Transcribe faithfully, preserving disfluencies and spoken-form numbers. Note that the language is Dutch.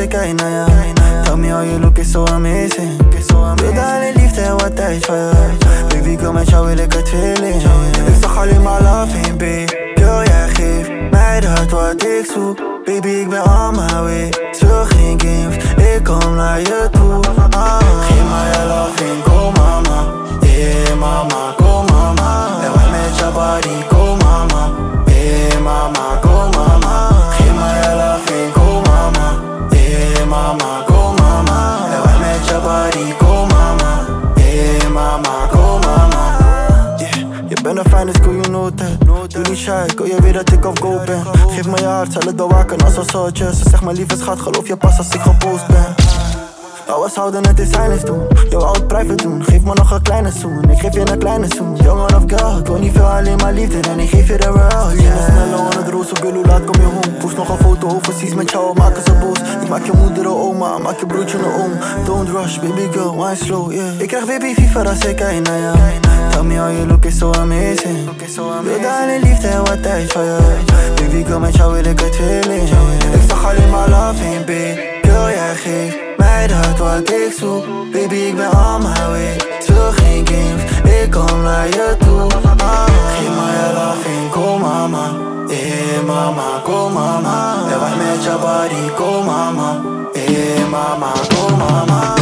ik kijk naar jou. Tell me how you look is so amazing. Wil alleen liefde en wat tijd van je. Baby, ik wil met jou, wil ik het feeling. Ik zag alleen maar love in, babe. Girl, jij geeft mij dat wat ik zoek. Baby, ik ben on my way. Speel geen games, ik kom naar je toe. ah. Geef mij je love in, kom mama. Yeah mama, kom mama. En wij met je body, kom mama. Yeah mama, kom mama. Geef mij je love in, kom mama. Yeah mama, kom mama. En wij met je body, kom mama. Yeah mama, kom mama. Yeah, je bent een fijne school, you know that. Doe niet shy, ik wil je weer dat ik op go ben. Geef me je hart, zal het bewaken als een soldier. Ze zegt mijn lieve schat, geloof je pas als ik gepost ben. Nou, we zouden het in silence doen. Jou oud private doen. Geef me nog een kleine zoen. Ik geef je een kleine zoen. Jongen of girl, ik wil niet veel, alleen maar liefde. En ik geef je de world, yeah. Je snel aan het roos op je laat, kom je home. Poest nog een foto overseas met jou, maken ze boos. Ik maak je moeder een oma, maak je broertje een oom. Don't rush, baby girl, wine slow, yeah. Ik krijg baby fever als ik kijk naar jou. Tell me how you look is so amazing. Wil alleen liefde en wat tijd van je. Baby girl, met jou wil ik het feeling. Ik zag alleen maar love in, babe. Girl, jij geeft mij dat wat ik zoek. Baby, ik ben on my way. Speel geen games, ik kom naar je toe. ah. Geef mij je love in, kom mama. Yeah mama, kom mama. En wij met je body, kom mama. Yeah mama, kom mama.